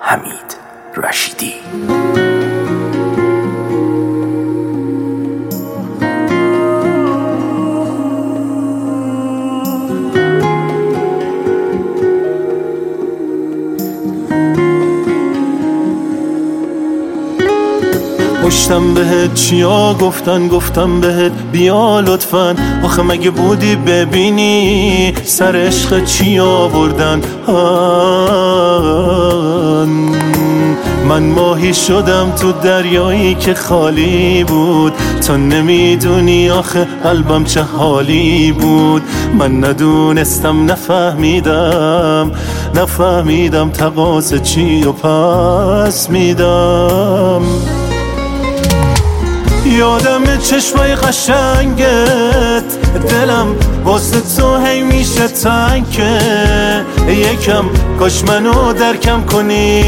حمید رشیدی. پشتم بهت چیا گفتم بهت بیا لطفاً، آخه مگه بودی ببینی سر عشق چی آوردن. من ماهی شدم تو دریایی که خالی بود، تو نمیدونی آخه قلبم چه حالی بود. من ندونستم نفهمیدم تقاضا چی و پس میدم. یادم چشمای قشنگت، دلم واسه تو هی میشه تنگ که یکم کاش منو درکم کنی،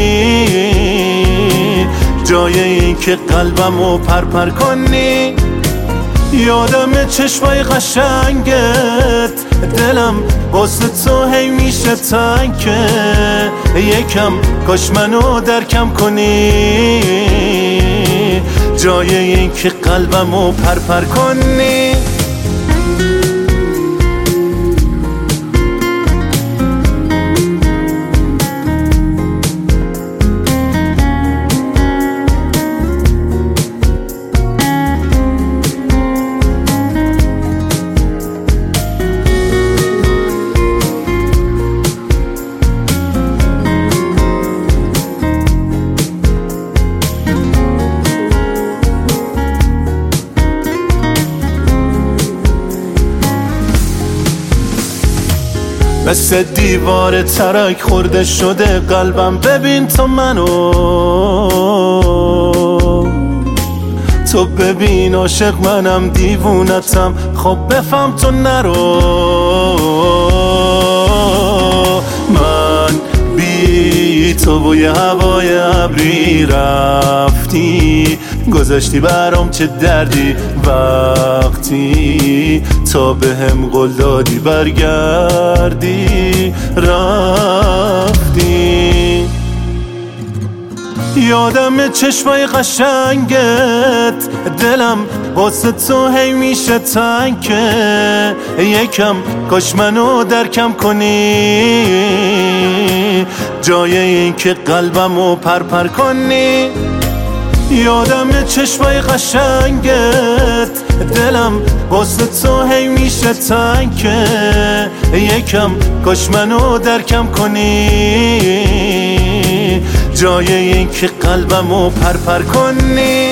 جای این که قلبمو پرپر کنی. یادم چشمای قشنگت، دلم واسه تو هی میشه تنگ که یکم کاش منو درکم کنی، جای این که قلبمو پرپر کنی. مثل دیوار ترک خورده شده قلبم، ببین تو منو، تو ببین عاشق منم دیوونتم، خب بفهم تو نرو. من بی تو و یه هوای ابری رفتی، گذاشتی برام چه دردی وقتی تا بهم قول دادی برگردی رفتی. یادم چشمای قشنگت، دلم واسه تو هی میشه تنگ که یکم کاش منو درکم کنی، جای این که قلبمو پرپر کنی. یادم چشمای قشنگت، دلم واسه تو هی میشه تنگ که یکم کاش منو درکم کنی، جای این که قلبمو پرپر کنی.